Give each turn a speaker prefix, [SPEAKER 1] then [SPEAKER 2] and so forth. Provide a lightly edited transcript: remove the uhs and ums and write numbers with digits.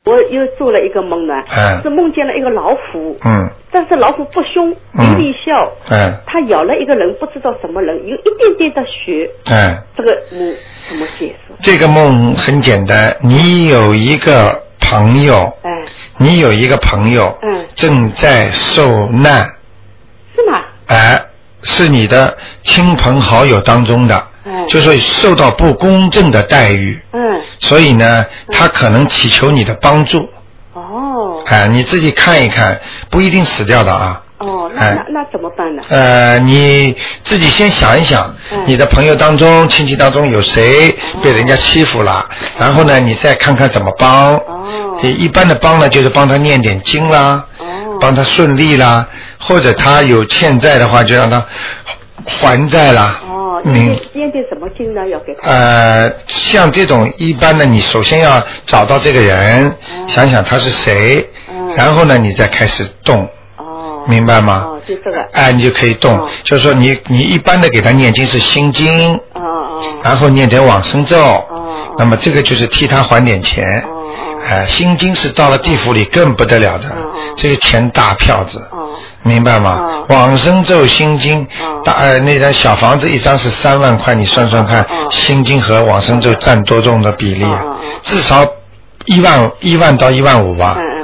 [SPEAKER 1] 我又做了一个梦呢，是梦见了一个老虎，但是老虎不凶，有点笑，它咬了一个人，不知道什么人，有一点点的血，这个梦怎么解释？
[SPEAKER 2] 这个梦很简单，你有一个朋友，正在受难，
[SPEAKER 1] 是吗？
[SPEAKER 2] 是你的亲朋好友当中的，就说受到不公正的待遇，所以呢，他可能祈求你的帮助。你自己看一看，不一定死掉的啊。
[SPEAKER 1] 那怎么办呢？
[SPEAKER 2] 你自己先想一想，你的朋友当中、亲戚当中有谁被人家欺负了，然后呢，你再看看怎么帮。一般的帮呢，就是帮他念点经啦，帮他顺利啦，或者他有欠债的话，就让他还债啦。
[SPEAKER 1] 念点什么经呢？要给他？
[SPEAKER 2] 像这种一般的，你首先要找到这个人，想想他是谁，然后呢，你再开始动。明白吗？
[SPEAKER 1] 就这个。
[SPEAKER 2] 你就可以动。就是说你一般的给他念经是心经，然后念点往生咒，那么这个就是替他还点钱。心经是到了地府里更不得了的，这个钱大票子。明白吗？往生咒心经那张小房子一张是3万块，你算算看，心经和往生咒占多重的比例啊？至少1万到1万5吧。